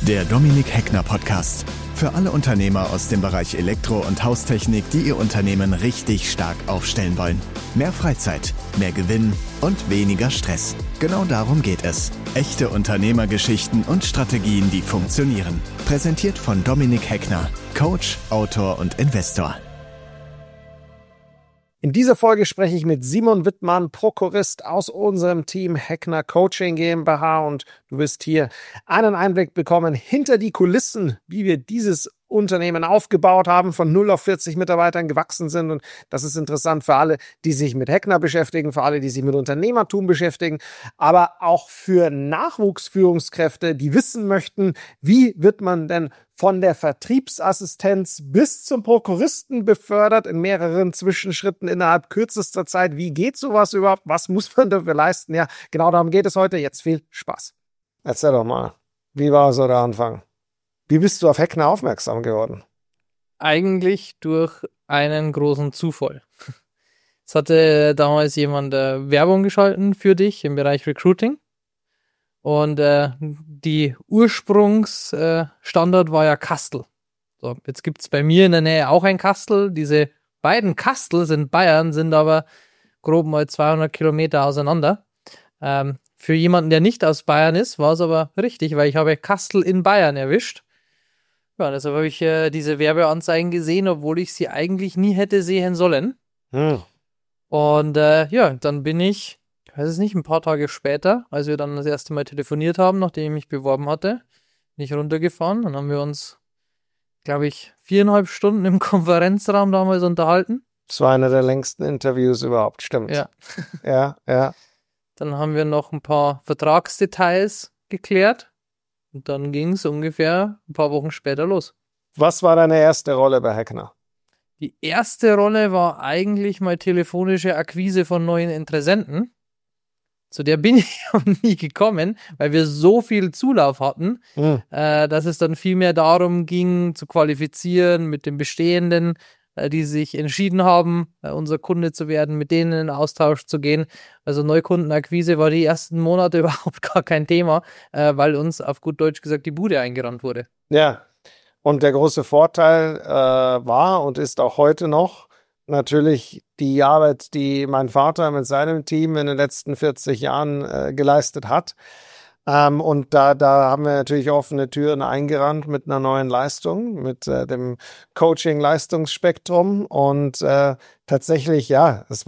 Der Dominik Heckner Podcast. Für alle Unternehmer aus dem Bereich Elektro- und Haustechnik, die ihr Unternehmen richtig stark aufstellen wollen. Mehr Freizeit, mehr Gewinn und weniger Stress. Genau darum geht es. Echte Unternehmergeschichten und Strategien, die funktionieren. Präsentiert von Dominik Heckner, Coach, Autor und Investor. In dieser Folge spreche ich mit Simon Wittmann, Prokurist aus unserem Team Heckner Coaching GmbH, und du wirst hier einen Einblick bekommen hinter die Kulissen, wie wir dieses Unternehmen aufgebaut haben, von 0 auf 40 Mitarbeitern gewachsen sind, und das ist interessant für alle, die sich mit Heckner beschäftigen, für alle, die sich mit Unternehmertum beschäftigen, aber auch für Nachwuchsführungskräfte, die wissen möchten, wie wird man denn von der Vertriebsassistenz bis zum Prokuristen befördert in mehreren Zwischenschritten innerhalb kürzester Zeit. Wie geht sowas überhaupt? Was muss man dafür leisten? Ja, genau darum geht es heute. Jetzt viel Spaß. Erzähl doch mal, wie war so der Anfang? Wie bist du auf Heckner aufmerksam geworden? Eigentlich durch einen großen Zufall. Es hatte damals jemand Werbung geschalten für dich im Bereich Recruiting. Und die Ursprungsstandort war ja Kastel. So, jetzt gibt's bei mir in der Nähe auch ein Kastel. Diese beiden Kastel sind Bayern, sind aber grob mal 200 Kilometer auseinander. Für jemanden, der nicht aus Bayern ist, war es aber richtig, weil ich habe Kastel in Bayern erwischt. Ja, deshalb habe ich diese Werbeanzeigen gesehen, obwohl ich sie eigentlich nie hätte sehen sollen. Und dann bin ich weiß es nicht, ein paar Tage später, als wir dann das erste Mal telefoniert haben, nachdem ich mich beworben hatte, bin ich runtergefahren. Dann haben wir uns, glaube ich, 4,5 Stunden im Konferenzraum damals unterhalten. Das war einer der längsten Interviews überhaupt, stimmt. Ja. Ja. Dann haben wir noch ein paar Vertragsdetails geklärt und dann ging es ungefähr ein paar Wochen später los. Was war deine erste Rolle bei Heckner? Die erste Rolle war eigentlich mal telefonische Akquise von neuen Interessenten. Zu der bin ich auch nie gekommen, weil wir so viel Zulauf hatten, dass es dann viel mehr darum ging, zu qualifizieren mit den Bestehenden, die sich entschieden haben, unser Kunde zu werden, mit denen in Austausch zu gehen. Also Neukundenakquise war die ersten Monate überhaupt gar kein Thema, weil uns auf gut Deutsch gesagt die Bude eingerannt wurde. Ja, und der große Vorteil war und ist auch heute noch, natürlich die Arbeit, die mein Vater mit seinem Team in den letzten 40 Jahren geleistet hat. Und da haben wir natürlich offene Türen eingerannt mit einer neuen Leistung, mit dem Coaching-Leistungsspektrum. Und tatsächlich, ja, es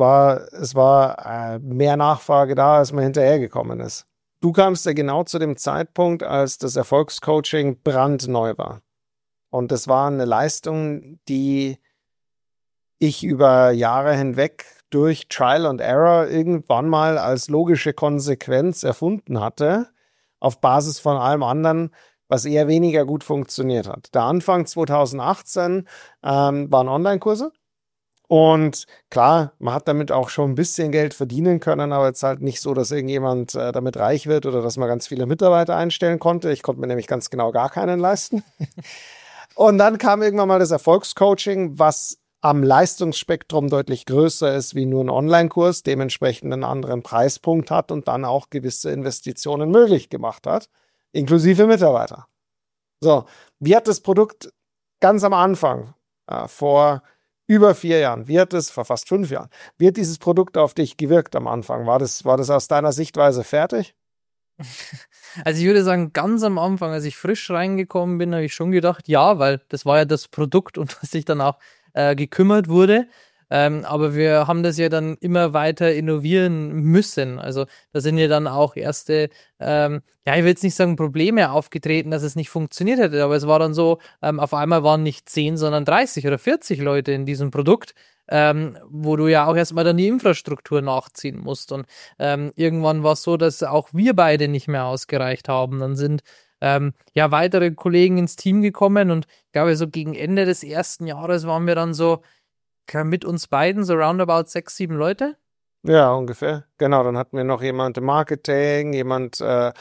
war mehr Nachfrage da, als man hinterhergekommen ist. Du kamst ja genau zu dem Zeitpunkt, als das Erfolgscoaching brandneu war. Und das war eine Leistung, die ich über Jahre hinweg durch Trial and Error irgendwann mal als logische Konsequenz erfunden hatte, auf Basis von allem anderen, was eher weniger gut funktioniert hat. Der Anfang 2018 waren Online-Kurse. Und klar, man hat damit auch schon ein bisschen Geld verdienen können, aber jetzt halt nicht so, dass irgendjemand damit reich wird oder dass man ganz viele Mitarbeiter einstellen konnte. Ich konnte mir nämlich ganz genau gar keinen leisten. Und dann kam irgendwann mal das Erfolgscoaching, was am Leistungsspektrum deutlich größer ist wie nur ein Online-Kurs, dementsprechend einen anderen Preispunkt hat und dann auch gewisse Investitionen möglich gemacht hat, inklusive Mitarbeiter. So, wie hat das Produkt ganz am Anfang, vor über 4 Jahren, vor fast 5 Jahren, wie hat dieses Produkt auf dich gewirkt am Anfang? War das aus deiner Sichtweise fertig? Also ich würde sagen, ganz am Anfang, als ich frisch reingekommen bin, habe ich schon gedacht, ja, weil das war ja das Produkt, um das ich dann auch gekümmert wurde. Aber wir haben das ja dann immer weiter innovieren müssen. Also da sind ja dann auch erste, ich will jetzt nicht sagen Probleme aufgetreten, dass es nicht funktioniert hätte, aber es war dann so, auf einmal waren nicht 10, sondern 30 oder 40 Leute in diesem Produkt, wo du ja auch erstmal dann die Infrastruktur nachziehen musst. Und irgendwann war es so, dass auch wir beide nicht mehr ausgereicht haben. Dann sind weitere Kollegen ins Team gekommen und ich glaube, so gegen Ende des ersten Jahres waren wir dann so, mit uns beiden so roundabout 6, 7 Leute. Ja, ungefähr. Genau, dann hatten wir noch jemand im Marketing, jemand,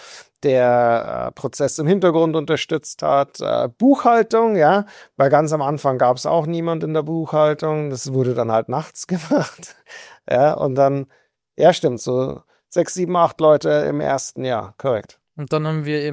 der Prozess im Hintergrund unterstützt hat, Buchhaltung, ja, weil ganz am Anfang gab es auch niemand in der Buchhaltung, das wurde dann halt nachts gemacht, ja, und dann, ja stimmt, so 6, 7, 8 Leute im ersten Jahr, korrekt. Und dann haben wir im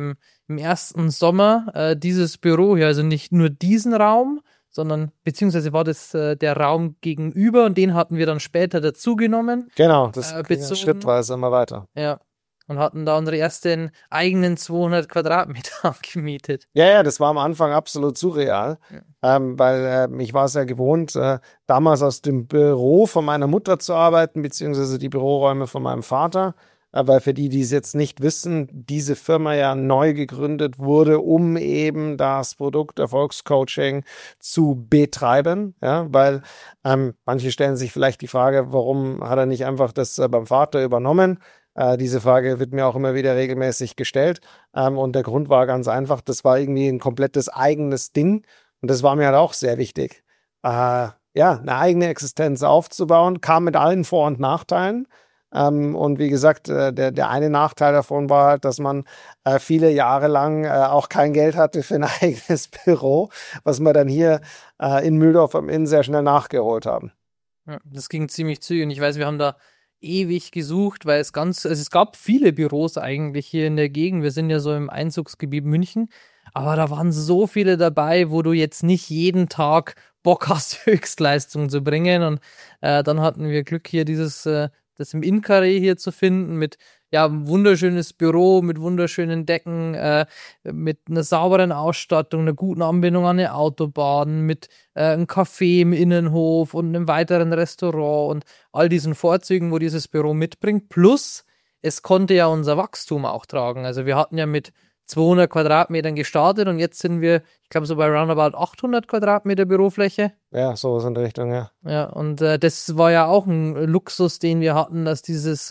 im ersten Sommer dieses Büro hier, also nicht nur diesen Raum, sondern beziehungsweise war das der Raum gegenüber und den hatten wir dann später dazugenommen. Genau, das ging bezogen. schrittweise immer weiter. Ja, und hatten da unsere ersten eigenen 200 Quadratmeter angemietet. Ja, das war am Anfang absolut surreal, weil ich war es ja gewohnt, damals aus dem Büro von meiner Mutter zu arbeiten, beziehungsweise die Büroräume von meinem Vater. Weil für die, die es jetzt nicht wissen, diese Firma ja neu gegründet wurde, um eben das Produkt Erfolgscoaching zu betreiben. Ja, weil manche stellen sich vielleicht die Frage, warum hat er nicht einfach das beim Vater übernommen? Diese Frage wird mir auch immer wieder regelmäßig gestellt. Und der Grund war ganz einfach, das war irgendwie ein komplettes eigenes Ding. Und das war mir halt auch sehr wichtig. Ja, eine eigene Existenz aufzubauen, kam mit allen Vor- und Nachteilen. Und wie gesagt, der eine Nachteil davon war halt, dass man viele Jahre lang auch kein Geld hatte für ein eigenes Büro, was wir dann hier in Mühldorf am Inn sehr schnell nachgeholt haben. Ja, das ging ziemlich zügig und ich weiß, wir haben da ewig gesucht, weil es gab viele Büros eigentlich hier in der Gegend. Wir sind ja so im Einzugsgebiet München, aber da waren so viele dabei, wo du jetzt nicht jeden Tag Bock hast, Höchstleistung zu bringen. Und dann hatten wir Glück, hier das im Innenkarree hier zu finden, mit ein wunderschönes Büro, mit wunderschönen Decken, mit einer sauberen Ausstattung, einer guten Anbindung an eine Autobahn, mit einem Café im Innenhof und einem weiteren Restaurant und all diesen Vorzügen, wo dieses Büro mitbringt. Plus, es konnte ja unser Wachstum auch tragen. Also wir hatten ja mit 200 Quadratmetern gestartet und jetzt sind wir, ich glaube, so bei roundabout 800 Quadratmeter Bürofläche. Ja, sowas in der Richtung, ja. Ja, und das war ja auch ein Luxus, den wir hatten, dass dieses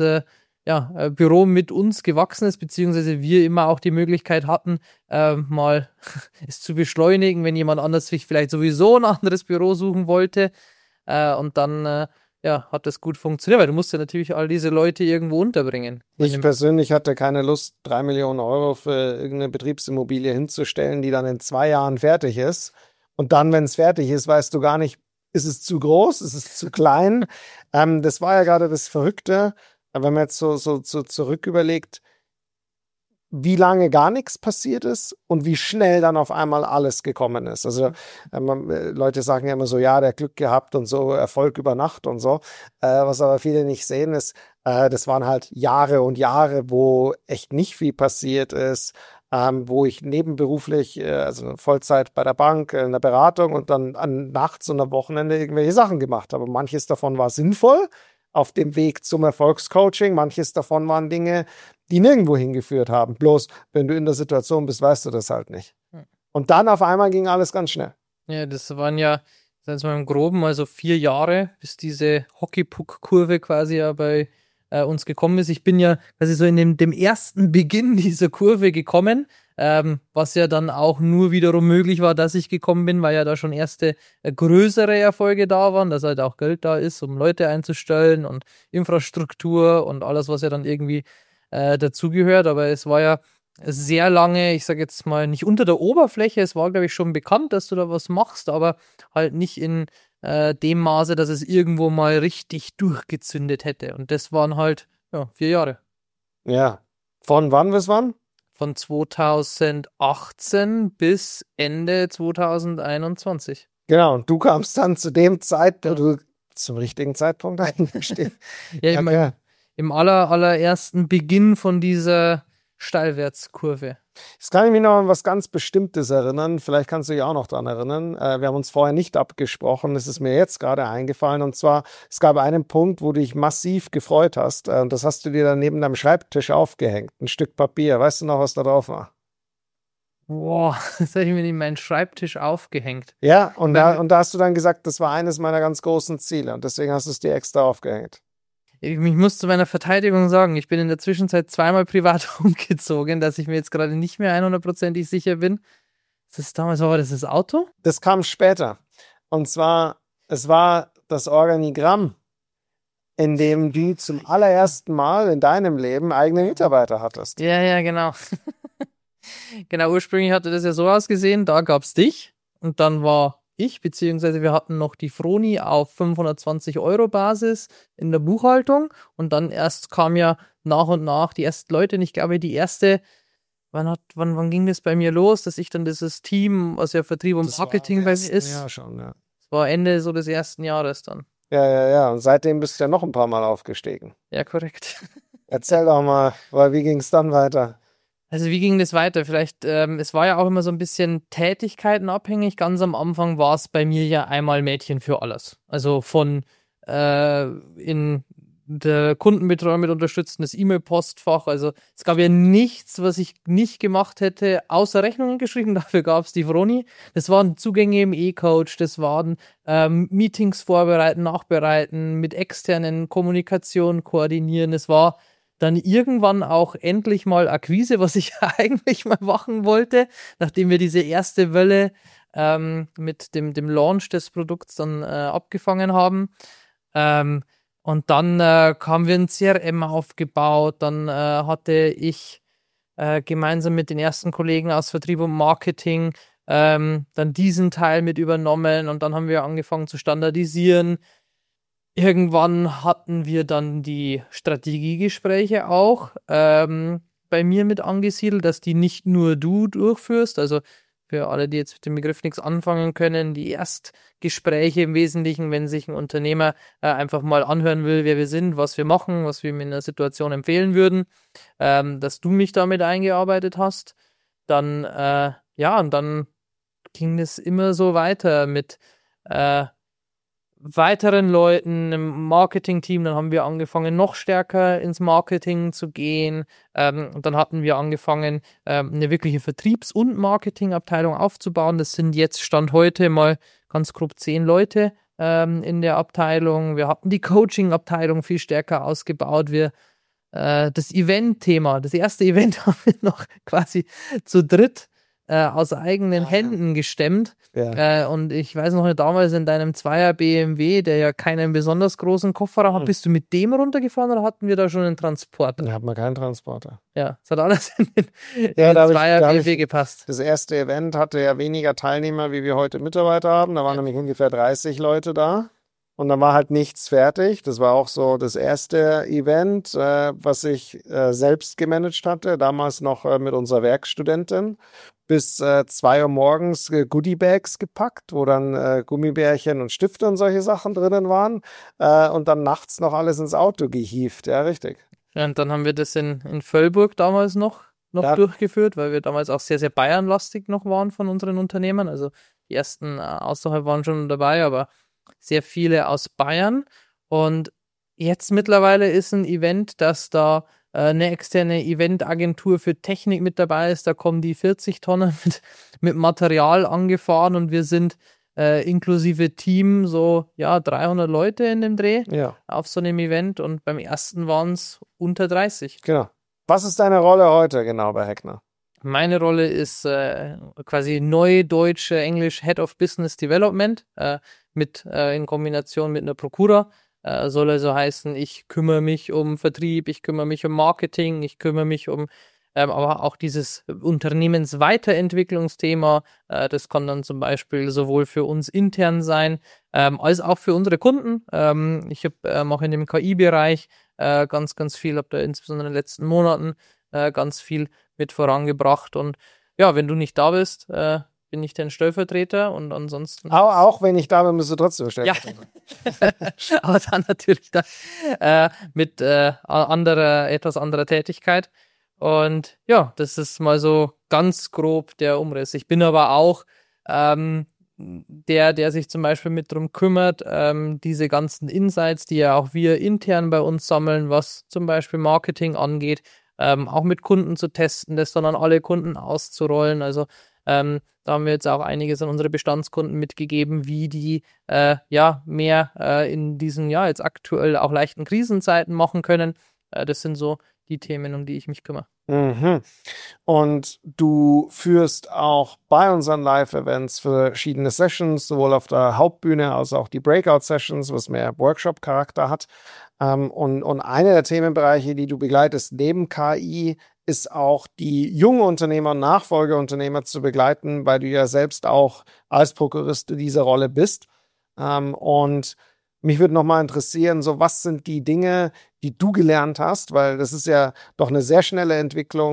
Büro mit uns gewachsen ist, beziehungsweise wir immer auch die Möglichkeit hatten, mal es zu beschleunigen, wenn jemand anders sich vielleicht sowieso ein anderes Büro suchen wollte. Und dann hat das gut funktioniert, weil du musst ja natürlich all diese Leute irgendwo unterbringen. Ich persönlich hatte keine Lust, 3 Millionen Euro für irgendeine Betriebsimmobilie hinzustellen, die dann in 2 Jahren fertig ist. Und dann, wenn es fertig ist, weißt du gar nicht, ist es zu groß, ist es zu klein? Das war ja gerade das Verrückte, wenn man jetzt so zurück überlegt, wie lange gar nichts passiert ist und wie schnell dann auf einmal alles gekommen ist. Also Leute sagen ja immer so, ja, der Glück gehabt und so, Erfolg über Nacht und so. Was aber viele nicht sehen ist, das waren halt Jahre und Jahre, wo echt nicht viel passiert ist, wo ich nebenberuflich, also Vollzeit bei der Bank, in der Beratung und dann nachts und am Wochenende irgendwelche Sachen gemacht habe. Manches davon war sinnvoll auf dem Weg zum Erfolgscoaching. Manches davon waren Dinge, die nirgendwo hingeführt haben. Bloß, wenn du in der Situation bist, weißt du das halt nicht. Und dann auf einmal ging alles ganz schnell. Ja, das waren ja, sagen wir mal im Groben, also 4 Jahre, bis diese Hockeypuck-Kurve quasi ja bei uns gekommen ist. Ich bin ja quasi so in dem ersten Beginn dieser Kurve gekommen, was ja dann auch nur wiederum möglich war, dass ich gekommen bin, weil ja da schon erste größere Erfolge da waren, dass halt auch Geld da ist, um Leute einzustellen und Infrastruktur und alles, was ja dann irgendwie dazugehört. Aber es war ja sehr lange, ich sage jetzt mal, nicht unter der Oberfläche. Es war, glaube ich, schon bekannt, dass du da was machst, aber halt nicht in dem Maße, dass es irgendwo mal richtig durchgezündet hätte. Und das waren halt 4 Jahre. Ja. Von wann bis wann? Von 2018 bis Ende 2021. Genau, und du kamst dann zu dem Zeitpunkt, wo du zum richtigen Zeitpunkt eingestiegen. Ja, Okay. im allerersten Beginn von dieser Steilwärtskurve. Jetzt kann ich mich noch an was ganz Bestimmtes erinnern. Vielleicht kannst du dich auch noch daran erinnern. Wir haben uns vorher nicht abgesprochen. Es ist mir jetzt gerade eingefallen. Und zwar, es gab einen Punkt, wo du dich massiv gefreut hast. Und das hast du dir dann neben deinem Schreibtisch aufgehängt. Ein Stück Papier. Weißt du noch, was da drauf war? Boah, das habe ich mir in meinen Schreibtisch aufgehängt. Ja, und da hast du dann gesagt, das war eines meiner ganz großen Ziele. Und deswegen hast du es dir extra aufgehängt. Ich muss zu meiner Verteidigung sagen, ich bin in der Zwischenzeit 2-mal privat umgezogen, dass ich mir jetzt gerade nicht mehr 100%ig sicher bin. War das Auto? Das kam später. Und zwar, es war das Organigramm, in dem du zum allerersten Mal in deinem Leben eigene Mitarbeiter hattest. Ja, genau. Genau, ursprünglich hatte das ja so ausgesehen, da gab's dich und dann war ich, beziehungsweise wir hatten noch die Froni auf 520 € Basis in der Buchhaltung und dann erst kam ja nach und nach die ersten Leute und ich glaube, die erste wann ging das bei mir los, dass ich dann dieses Team, was ja Vertrieb und Marketing bei mir ist, Ja, schon, ja. das war Ende so des ersten Jahres dann. Ja. Und seitdem bist du ja noch ein paar Mal aufgestiegen. Ja, korrekt. Erzähl doch mal, wie ging es dann weiter? Also wie ging das weiter? Vielleicht, es war ja auch immer so ein bisschen tätigkeitenabhängig. Ganz am Anfang war es bei mir ja einmal Mädchen für alles. Also von in der Kundenbetreuung mit unterstützendes E-Mail-Postfach. Also es gab ja nichts, was ich nicht gemacht hätte, außer Rechnungen geschrieben. Dafür gab es die Vroni. Das waren Zugänge im E-Coach, das waren Meetings vorbereiten, nachbereiten, mit externen Kommunikation koordinieren. Es war dann irgendwann auch endlich mal Akquise, was ich eigentlich mal machen wollte, nachdem wir diese erste Welle mit dem Launch des Produkts dann abgefangen haben. Und dann haben wir ein CRM aufgebaut, dann hatte ich gemeinsam mit den ersten Kollegen aus Vertrieb und Marketing dann diesen Teil mit übernommen und dann haben wir angefangen zu standardisieren. Irgendwann hatten wir dann die Strategiegespräche auch bei mir mit angesiedelt, dass die nicht nur du durchführst, also für alle, die jetzt mit dem Begriff nichts anfangen können, die Erstgespräche im Wesentlichen, wenn sich ein Unternehmer einfach mal anhören will, wer wir sind, was wir machen, was wir ihm in einer Situation empfehlen würden, dass du mich damit eingearbeitet hast. Dann, und dann ging es immer so weiter mit weiteren Leuten im Marketing-Team. Dann haben wir angefangen, noch stärker ins Marketing zu gehen. Und dann hatten wir angefangen, eine wirkliche Vertriebs- und Marketingabteilung aufzubauen. Das sind jetzt Stand heute mal ganz grob 10 Leute in der Abteilung. Wir hatten die Coaching-Abteilung viel stärker ausgebaut. Das Event-Thema, das erste Event haben wir noch quasi zu dritt aus eigenen Händen gestemmt. Ja. Und ich weiß noch, damals in deinem 2er BMW, der ja keinen besonders großen Kofferraum hat, bist du mit dem runtergefahren oder hatten wir da schon einen Transporter? Da hat man keinen Transporter. Ja, es hat alles in den da 2er BMW gepasst. Das erste Event hatte ja weniger Teilnehmer, wie wir heute Mitarbeiter haben. Da waren nämlich ungefähr 30 Leute da. Und dann war halt nichts fertig. Das war auch so das erste Event, was ich selbst gemanagt hatte, damals noch mit unserer Werkstudentin. Bis 2 Uhr morgens Goodiebags gepackt, wo dann Gummibärchen und Stifte und solche Sachen drinnen waren. Und dann nachts noch alles ins Auto gehievt. Ja, richtig. Ja, und dann haben wir das in Völlburg damals noch durchgeführt, weil wir damals auch sehr, sehr bayernlastig noch waren von unseren Unternehmen. Also die ersten außerhalb waren schon dabei, aber sehr viele aus Bayern. Und jetzt mittlerweile ist ein Event, dass da eine externe Eventagentur für Technik mit dabei ist. Da kommen die 40 Tonnen mit Material angefahren und wir sind inklusive Team so 300 Leute in dem Dreh auf so einem Event und beim ersten waren es unter 30. Genau. Was ist deine Rolle heute genau bei Heckner? Meine Rolle ist quasi Neudeutsch, Englisch Head of Business Development in Kombination mit einer Prokura. Soll also heißen, ich kümmere mich um Vertrieb, ich kümmere mich um Marketing, ich kümmere mich um aber auch dieses Unternehmensweiterentwicklungsthema. Das kann dann zum Beispiel sowohl für uns intern sein, als auch für unsere Kunden. Ich mache in dem KI-Bereich ganz, ganz viel, habe da insbesondere in den letzten Monaten ganz viel mit vorangebracht. Und ja, wenn du nicht da bist, bin ich dein Stellvertreter und ansonsten... Auch wenn ich da bin, bist du trotzdem Stellvertreter. Ja, aber dann natürlich mit etwas anderer Tätigkeit. Und ja, das ist mal so ganz grob der Umriss. Ich bin aber auch der sich zum Beispiel mit drum kümmert, diese ganzen Insights, die ja auch wir intern bei uns sammeln, was zum Beispiel Marketing angeht, auch mit Kunden zu testen, das dann an alle Kunden auszurollen. Also da haben wir jetzt auch einiges an unsere Bestandskunden mitgegeben, wie die mehr in diesen jetzt aktuell auch leichten Krisenzeiten machen können. Das sind so die Themen, um die ich mich kümmere. Mhm. Und du führst auch bei unseren Live-Events verschiedene Sessions, sowohl auf der Hauptbühne als auch die Breakout-Sessions, was mehr Workshop-Charakter hat. Und einer der Themenbereiche, die du begleitest neben KI, ist auch die jungen Unternehmer und Nachfolgeunternehmer zu begleiten, weil du ja selbst auch als Prokurist in dieser Rolle bist. Und mich würde nochmal interessieren, so was sind die Dinge, die du gelernt hast, weil das ist ja doch eine sehr schnelle Entwicklung.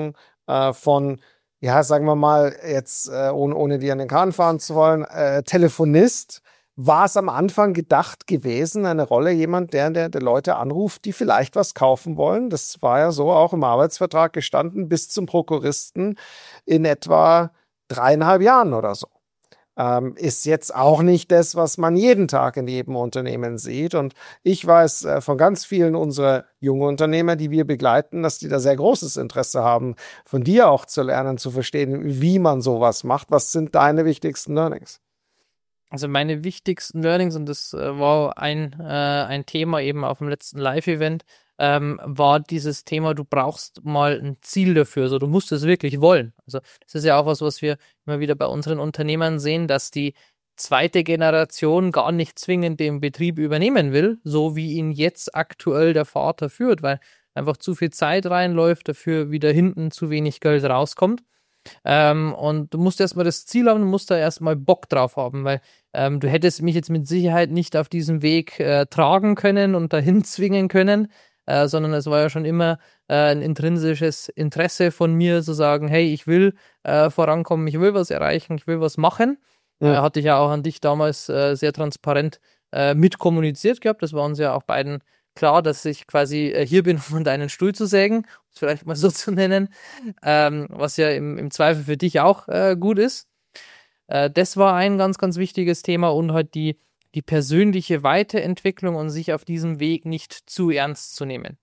von, ja, sagen wir mal, jetzt ohne dir an den Kahn fahren zu wollen, Telefonist, war es am Anfang gedacht gewesen, eine Rolle, jemand, der Leute anruft, die vielleicht was kaufen wollen. Das war ja so auch im Arbeitsvertrag gestanden, bis zum Prokuristen in etwa 3,5 Jahren oder so. Ist jetzt auch nicht das, was man jeden Tag in jedem Unternehmen sieht. Und ich weiß von ganz vielen unserer jungen Unternehmer, die wir begleiten, dass die da sehr großes Interesse haben, von dir auch zu lernen, zu verstehen, wie man sowas macht. Was sind deine wichtigsten Learnings? Also meine wichtigsten Learnings, und das war ein Thema eben auf dem letzten Live-Event, war dieses Thema, du brauchst mal ein Ziel dafür, also du musst es wirklich wollen. Also das ist ja auch was wir immer wieder bei unseren Unternehmern sehen, dass die zweite Generation gar nicht zwingend den Betrieb übernehmen will, so wie ihn jetzt aktuell der Vater führt, weil einfach zu viel Zeit reinläuft, dafür wieder hinten zu wenig Geld rauskommt. Und du musst erstmal das Ziel haben, du musst da erstmal Bock drauf haben, weil du hättest mich jetzt mit Sicherheit nicht auf diesem Weg tragen können und dahin zwingen können, sondern es war ja schon immer ein intrinsisches Interesse von mir, zu sagen, hey, ich will vorankommen, ich will was erreichen, ich will was machen. Ja. Hatte ich ja auch an dich damals sehr transparent mitkommuniziert gehabt, das war uns ja auch beiden klar, dass ich quasi hier bin, um deinen Stuhl zu sägen, um es vielleicht mal so zu nennen, was ja im Zweifel für dich auch gut ist. Das war ein ganz, ganz wichtiges Thema und halt die persönliche Weiterentwicklung und sich auf diesem Weg nicht zu ernst zu nehmen.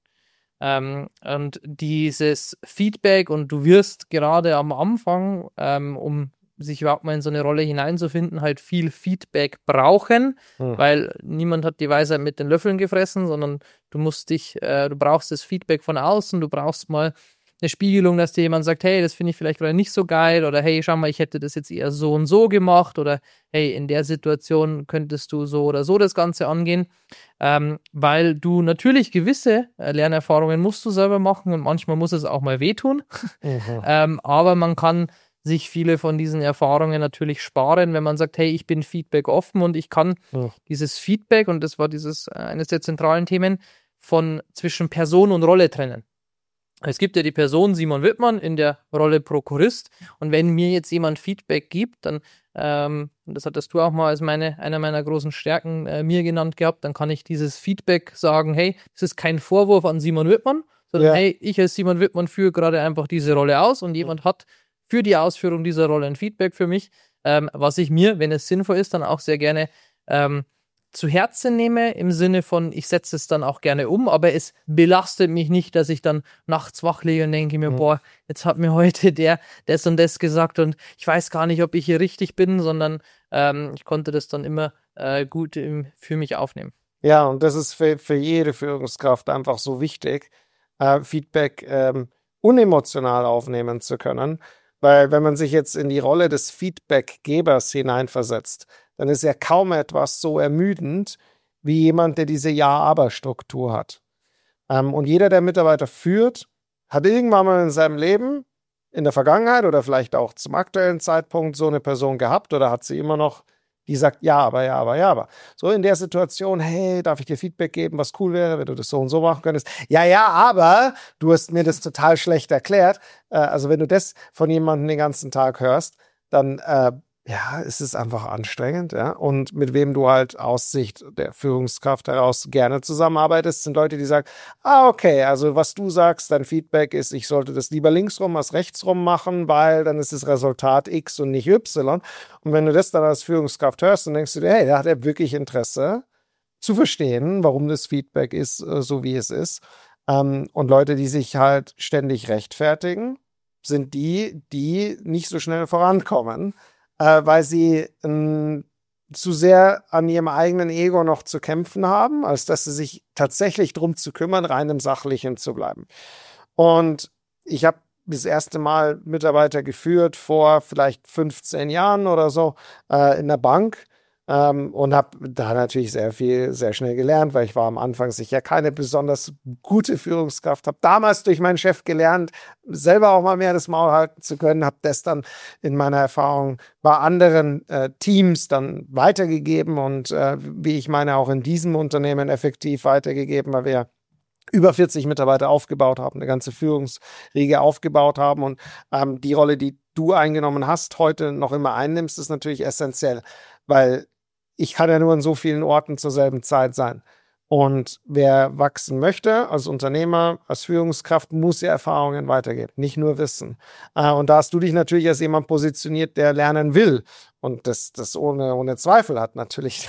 Und dieses Feedback, und du wirst gerade am Anfang, um sich überhaupt mal in so eine Rolle hineinzufinden, halt viel Feedback brauchen, weil niemand hat die Weisheit mit den Löffeln gefressen, sondern du brauchst das Feedback von außen, du brauchst mal eine Spiegelung, dass dir jemand sagt, hey, das finde ich vielleicht gerade nicht so geil, oder hey, schau mal, ich hätte das jetzt eher so und so gemacht, oder hey, in der Situation könntest du so oder so das Ganze angehen, weil du natürlich gewisse Lernerfahrungen musst du selber machen und manchmal muss es auch mal wehtun, aber man kann sich viele von diesen Erfahrungen natürlich sparen, wenn man sagt, hey, ich bin Feedback offen und ich kann dieses Feedback, und das war eines der zentralen Themen, zwischen Person und Rolle trennen. Es gibt ja die Person Simon Wittmann in der Rolle Prokurist, und wenn mir jetzt jemand Feedback gibt, dann, das hattest du auch mal als einer meiner großen Stärken mir genannt gehabt, dann kann ich dieses Feedback sagen, hey, das ist kein Vorwurf an Simon Wittmann, sondern hey, ich als Simon Wittmann führe gerade einfach diese Rolle aus und jemand hat für die Ausführung dieser Rolle ein Feedback für mich, was ich mir, wenn es sinnvoll ist, dann auch sehr gerne zu Herzen nehme, im Sinne von, ich setze es dann auch gerne um, aber es belastet mich nicht, dass ich dann nachts wach liege und denke mir, boah, jetzt hat mir heute der das und das gesagt und ich weiß gar nicht, ob ich hier richtig bin, sondern ich konnte das dann immer gut für mich aufnehmen. Ja, und das ist für jede Führungskraft einfach so wichtig, Feedback unemotional aufnehmen zu können, weil wenn man sich jetzt in die Rolle des Feedbackgebers hineinversetzt, dann ist ja kaum etwas so ermüdend wie jemand, der diese Ja-Aber-Struktur hat. Und jeder, der Mitarbeiter führt, hat irgendwann mal in seinem Leben, in der Vergangenheit oder vielleicht auch zum aktuellen Zeitpunkt so eine Person gehabt oder hat sie immer noch, die sagt ja, aber, ja, aber, ja, aber. So in der Situation, hey, darf ich dir Feedback geben, was cool wäre, wenn du das so und so machen könntest? Ja, ja, aber du hast mir das total schlecht erklärt. Also wenn du das von jemandem den ganzen Tag hörst, dann ja, es ist einfach anstrengend, ja. Und mit wem du halt aus Sicht der Führungskraft heraus gerne zusammenarbeitest, sind Leute, die sagen, okay, also was du sagst, dein Feedback ist, ich sollte das lieber linksrum als rechtsrum machen, weil dann ist das Resultat X und nicht Y. Und wenn du das dann als Führungskraft hörst, dann denkst du dir, hey, da hat er wirklich Interesse zu verstehen, warum das Feedback ist, so wie es ist. Und Leute, die sich halt ständig rechtfertigen, sind die nicht so schnell vorankommen, weil sie zu sehr an ihrem eigenen Ego noch zu kämpfen haben, als dass sie sich tatsächlich drum zu kümmern, rein im Sachlichen zu bleiben. Und ich habe das erste Mal Mitarbeiter geführt vor vielleicht 15 Jahren oder so in der Bank und habe da natürlich sehr schnell gelernt, weil ich war am Anfang sicher keine besonders gute Führungskraft, habe damals durch meinen Chef gelernt, selber auch mal mehr das Maul halten zu können, habe das dann in meiner Erfahrung bei anderen Teams dann weitergegeben und wie ich meine auch in diesem Unternehmen effektiv weitergegeben, weil wir über 40 Mitarbeiter aufgebaut haben, eine ganze Führungsriege aufgebaut haben und die Rolle, die du eingenommen hast, heute noch immer einnimmst, ist natürlich essentiell, weil ich kann ja nur an so vielen Orten zur selben Zeit sein. Und wer wachsen möchte als Unternehmer, als Führungskraft, muss ja Erfahrungen weitergeben, nicht nur Wissen. Und da hast du dich natürlich als jemand positioniert, der lernen will. Und das ohne Zweifel hat natürlich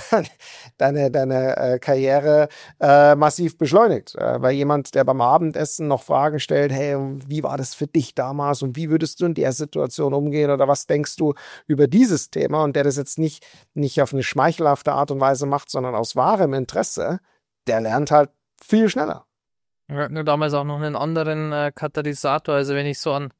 deine Karriere massiv beschleunigt. Weil jemand, der beim Abendessen noch Fragen stellt, hey, wie war das für dich damals und wie würdest du in der Situation umgehen oder was denkst du über dieses Thema? Und der das jetzt nicht auf eine schmeichelhafte Art und Weise macht, sondern aus wahrem Interesse, der lernt halt viel schneller. Wir hatten ja damals auch noch einen anderen Katalysator. Also wenn ich so an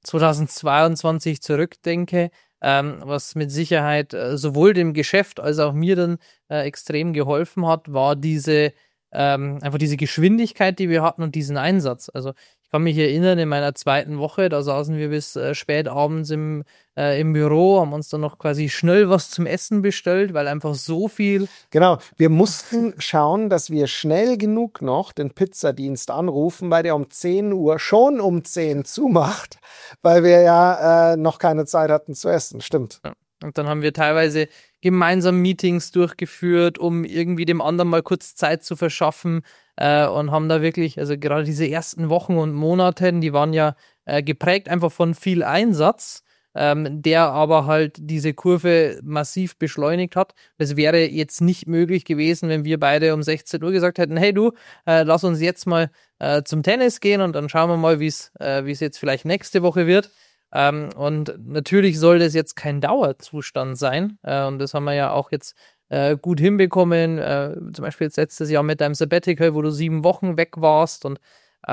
2022 zurückdenke, was mit Sicherheit sowohl dem Geschäft als auch mir dann extrem geholfen hat, war einfach diese Geschwindigkeit, die wir hatten und diesen Einsatz. Also ich kann mich erinnern, in meiner zweiten Woche, da saßen wir bis spät abends im Büro, haben uns dann noch quasi schnell was zum Essen bestellt, weil einfach so viel... Genau, wir mussten schauen, dass wir schnell genug noch den Pizzadienst anrufen, weil der um 10 Uhr schon um 10 zumacht, weil wir ja noch keine Zeit hatten zu essen, stimmt. Ja. Und dann haben wir teilweise gemeinsam Meetings durchgeführt, um irgendwie dem anderen mal kurz Zeit zu verschaffen und haben da wirklich, also gerade diese ersten Wochen und Monate, die waren ja geprägt einfach von viel Einsatz, der aber halt diese Kurve massiv beschleunigt hat. Das wäre jetzt nicht möglich gewesen, wenn wir beide um 16 Uhr gesagt hätten, hey du, lass uns jetzt mal zum Tennis gehen und dann schauen wir mal, wie es jetzt vielleicht nächste Woche wird. Und natürlich soll das jetzt kein Dauerzustand sein. Und das haben wir ja auch jetzt gut hinbekommen. Zum Beispiel jetzt letztes Jahr mit deinem Sabbatical, wo du 7 Wochen weg warst. Und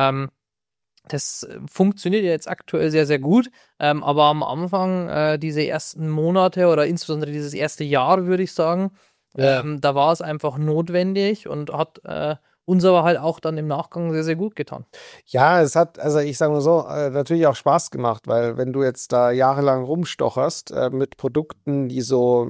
das funktioniert ja jetzt aktuell sehr, sehr gut. Aber am Anfang, diese ersten Monate oder insbesondere dieses erste Jahr, würde ich sagen, da war es einfach notwendig und hat uns aber halt auch dann im Nachgang sehr, sehr gut getan. Ja, es hat, also ich sage mal so, natürlich auch Spaß gemacht, weil wenn du jetzt da jahrelang rumstocherst mit Produkten, die so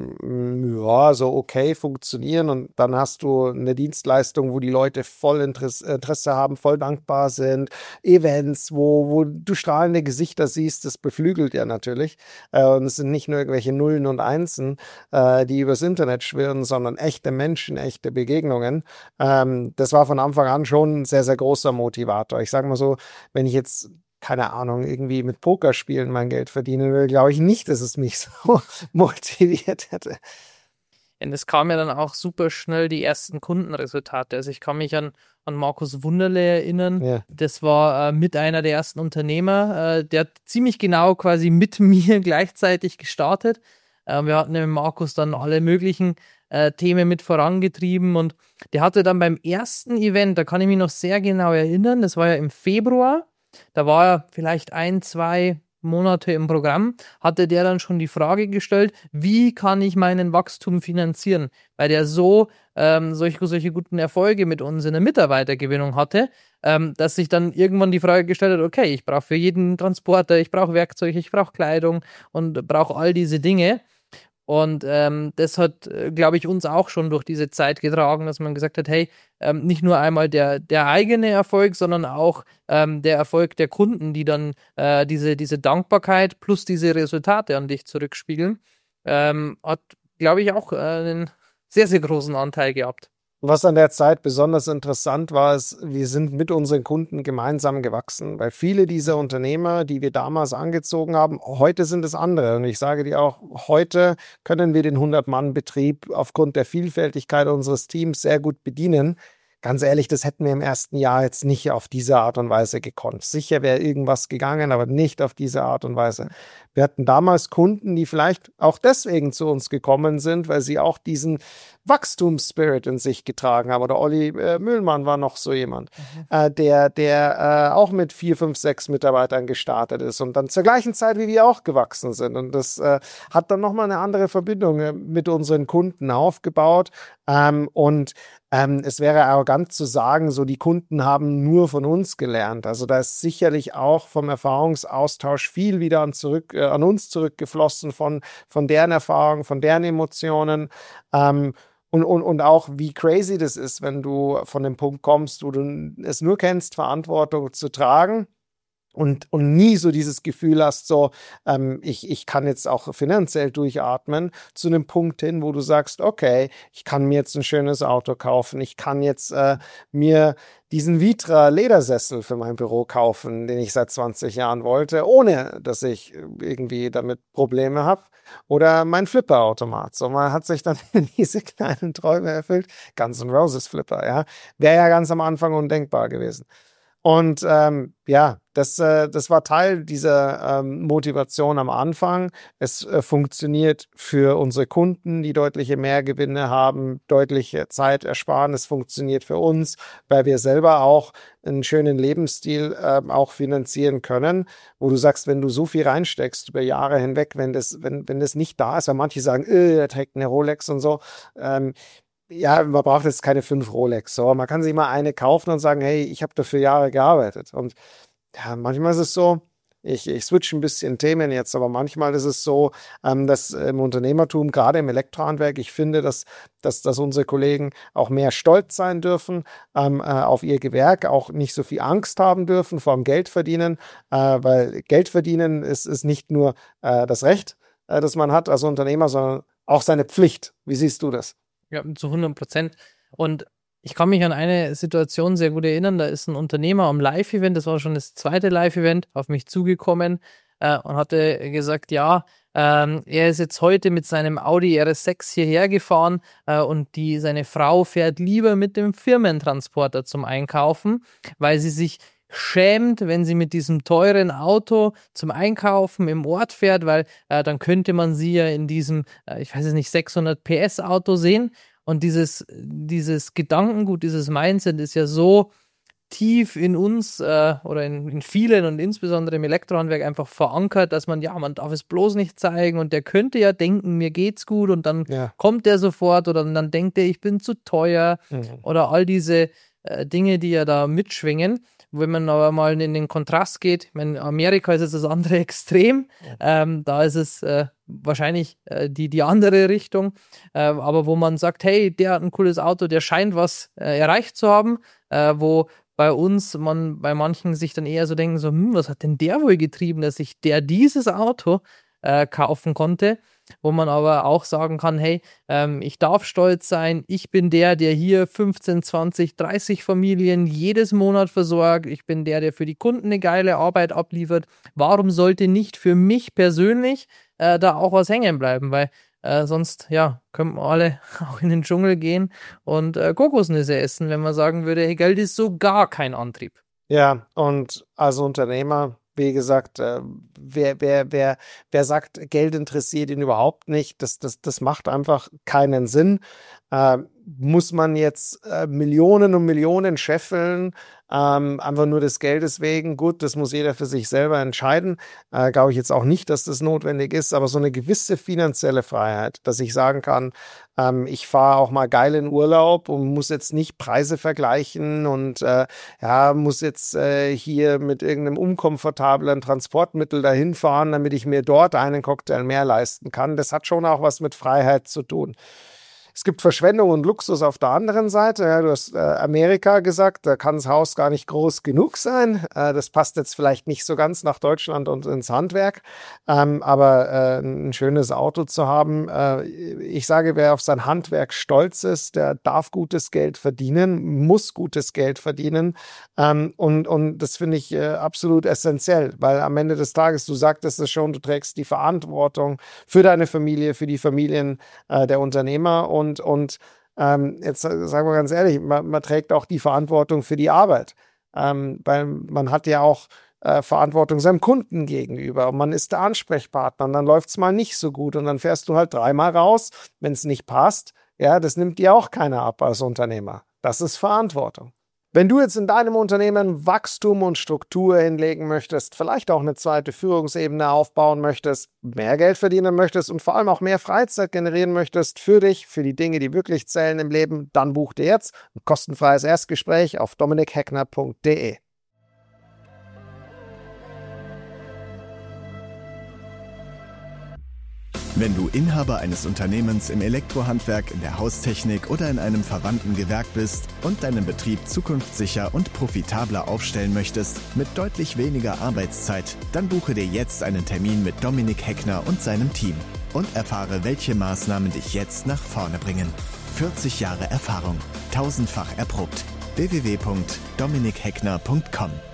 okay funktionieren und dann hast du eine Dienstleistung, wo die Leute voll Interesse haben, voll dankbar sind, Events, wo du strahlende Gesichter siehst, das beflügelt ja natürlich. Und es sind nicht nur irgendwelche Nullen und Einsen, die übers Internet schwirren, sondern echte Menschen, echte Begegnungen. Das war von Anfang an schon ein sehr, sehr großer Motivator. Ich sage mal so, wenn ich jetzt, keine Ahnung, irgendwie mit Pokerspielen mein Geld verdienen will, glaube ich nicht, dass es mich so motiviert hätte. Und es kam ja dann auch super schnell die ersten Kundenresultate. Also ich kann mich an Markus Wunderle erinnern. Ja. Das war mit einer der ersten Unternehmer. Der hat ziemlich genau quasi mit mir gleichzeitig gestartet. Wir hatten mit Markus dann alle möglichen Themen mit vorangetrieben und der hatte dann beim ersten Event, da kann ich mich noch sehr genau erinnern, das war ja im Februar, da war er vielleicht 1-2 Monate im Programm, hatte der dann schon die Frage gestellt, wie kann ich meinen Wachstum finanzieren, weil der solche guten Erfolge mit uns in der Mitarbeitergewinnung hatte, dass sich dann irgendwann die Frage gestellt hat, okay, ich brauche für jeden Transporter, ich brauche Werkzeug, ich brauche Kleidung und brauche all diese Dinge. Und das hat, glaube ich, uns auch schon durch diese Zeit getragen, dass man gesagt hat, hey, nicht nur einmal der eigene Erfolg, sondern auch der Erfolg der Kunden, die dann diese Dankbarkeit plus diese Resultate an dich zurückspiegeln, hat, glaube ich, auch einen sehr, sehr großen Anteil gehabt. Was an der Zeit besonders interessant war, ist, wir sind mit unseren Kunden gemeinsam gewachsen, weil viele dieser Unternehmer, die wir damals angezogen haben, heute sind es andere. Und ich sage dir auch, heute können wir den 100-Mann-Betrieb aufgrund der Vielfältigkeit unseres Teams sehr gut bedienen. Ganz ehrlich, das hätten wir im ersten Jahr jetzt nicht auf diese Art und Weise gekonnt. Sicher wäre irgendwas gegangen, aber nicht auf diese Art und Weise. Wir hatten damals Kunden, die vielleicht auch deswegen zu uns gekommen sind, weil sie auch diesen Wachstumsspirit in sich getragen haben. Oder Olli Mühlmann war noch so jemand, der auch mit 4, 5, 6 Mitarbeitern gestartet ist und dann zur gleichen Zeit wie wir auch gewachsen sind. Und das hat dann nochmal eine andere Verbindung mit unseren Kunden aufgebaut. Es wäre arrogant zu sagen, so die Kunden haben nur von uns gelernt. Also da ist sicherlich auch vom Erfahrungsaustausch viel wieder an uns zurückgeflossen von deren Erfahrungen, von deren Emotionen. Und auch, wie crazy das ist, wenn du von dem Punkt kommst, wo du es nur kennst, Verantwortung zu tragen. Und nie so dieses Gefühl hast, so, ich kann jetzt auch finanziell durchatmen, zu einem Punkt hin, wo du sagst, okay, ich kann mir jetzt ein schönes Auto kaufen, ich kann jetzt mir diesen Vitra Ledersessel für mein Büro kaufen, den ich seit 20 Jahren wollte, ohne dass ich irgendwie damit Probleme habe. Oder mein Flipper-Automat. So, man hat sich dann diese kleinen Träume erfüllt. Guns N' Roses Flipper, ja. Wäre ja ganz am Anfang undenkbar gewesen. Und das war Teil dieser Motivation am Anfang. Es funktioniert für unsere Kunden, die deutliche Mehrgewinne haben, deutliche Zeit ersparen. Es funktioniert für uns, weil wir selber auch einen schönen Lebensstil auch finanzieren können, wo du sagst, wenn du so viel reinsteckst über Jahre hinweg, wenn das nicht da ist, weil manche sagen, er trägt eine Rolex und so, ja, man braucht jetzt keine 5 Rolex. So, man kann sich mal eine kaufen und sagen, hey, ich habe dafür Jahre gearbeitet. Und ja, manchmal ist es so, ich switch ein bisschen Themen jetzt, aber manchmal ist es so, dass im Unternehmertum, gerade im Elektrohandwerk, ich finde, dass unsere Kollegen auch mehr stolz sein dürfen auf ihr Gewerk, auch nicht so viel Angst haben dürfen vor dem Geld verdienen, weil Geld verdienen ist nicht nur das Recht, das man hat als Unternehmer, sondern auch seine Pflicht. Wie siehst du das? Ja, zu 100%. Und ich kann mich an eine Situation sehr gut erinnern. Da ist ein Unternehmer am Live-Event, das war schon das zweite Live-Event, auf mich zugekommen und hatte gesagt, ja, er ist jetzt heute mit seinem Audi RS6 hierher gefahren und seine Frau fährt lieber mit dem Firmentransporter zum Einkaufen, weil sie sich schämt, wenn sie mit diesem teuren Auto zum Einkaufen im Ort fährt, weil dann könnte man sie ja in diesem, ich weiß es nicht, 600 PS Auto sehen. Und dieses Gedankengut, dieses Mindset ist ja so tief in uns oder in vielen und insbesondere im Elektrohandwerk einfach verankert, dass man darf es bloß nicht zeigen und der könnte ja denken, mir geht's gut und dann kommt der sofort oder dann denkt er, ich bin zu teuer oder all diese Dinge, die ja da mitschwingen. Wenn man aber mal in den Kontrast geht, ich meine, Amerika ist jetzt das andere Extrem, da ist es wahrscheinlich die andere Richtung, aber wo man sagt, hey, der hat ein cooles Auto, der scheint was erreicht zu haben, wo bei uns bei manchen sich dann eher so denken, so, was hat denn der wohl getrieben, dass sich dieses Auto kaufen konnte, wo man aber auch sagen kann, hey, ich darf stolz sein, ich bin der hier 15, 20, 30 Familien jedes Monat versorgt, ich bin der für die Kunden eine geile Arbeit abliefert. Warum sollte nicht für mich persönlich da auch was hängen bleiben? Weil sonst, könnten wir alle auch in den Dschungel gehen und Kokosnüsse essen, wenn man sagen würde, hey, Geld ist so gar kein Antrieb. Ja, und als Unternehmer, wie gesagt, wer sagt, Geld interessiert ihn überhaupt nicht, das macht einfach keinen Sinn. Muss man jetzt Millionen und Millionen scheffeln, einfach nur des Geldes wegen? Gut, das muss jeder für sich selber entscheiden. Glaube ich jetzt auch nicht, dass das notwendig ist, aber so eine gewisse finanzielle Freiheit, dass ich sagen kann, ich fahre auch mal geil in Urlaub und muss jetzt nicht Preise vergleichen und muss jetzt hier mit irgendeinem unkomfortablen Transportmittel dahin fahren, damit ich mir dort einen Cocktail mehr leisten kann. Das hat schon auch was mit Freiheit zu tun. Es gibt Verschwendung und Luxus auf der anderen Seite. Ja, du hast Amerika gesagt, da kann das Haus gar nicht groß genug sein. Das passt jetzt vielleicht nicht so ganz nach Deutschland und ins Handwerk. Aber ein schönes Auto zu haben, ich sage, wer auf sein Handwerk stolz ist, der darf gutes Geld verdienen, muss gutes Geld verdienen. Und das finde ich absolut essentiell, weil am Ende des Tages, du sagtest es schon, du trägst die Verantwortung für deine Familie, für die Familien der Unternehmer und jetzt sagen wir ganz ehrlich, man trägt auch die Verantwortung für die Arbeit, weil man hat ja auch Verantwortung seinem Kunden gegenüber und man ist der Ansprechpartner und dann läuft es mal nicht so gut und dann fährst du halt 3-mal raus, wenn es nicht passt, ja, das nimmt dir auch keiner ab als Unternehmer. Das ist Verantwortung. Wenn du jetzt in deinem Unternehmen Wachstum und Struktur hinlegen möchtest, vielleicht auch eine zweite Führungsebene aufbauen möchtest, mehr Geld verdienen möchtest und vor allem auch mehr Freizeit generieren möchtest für dich, für die Dinge, die wirklich zählen im Leben, dann buch dir jetzt ein kostenfreies Erstgespräch auf dominicheckner.de. Wenn du Inhaber eines Unternehmens im Elektrohandwerk, in der Haustechnik oder in einem verwandten Gewerk bist und deinen Betrieb zukunftssicher und profitabler aufstellen möchtest, mit deutlich weniger Arbeitszeit, dann buche dir jetzt einen Termin mit Dominik Heckner und seinem Team und erfahre, welche Maßnahmen dich jetzt nach vorne bringen. 40 Jahre Erfahrung, tausendfach erprobt. www.dominikheckner.com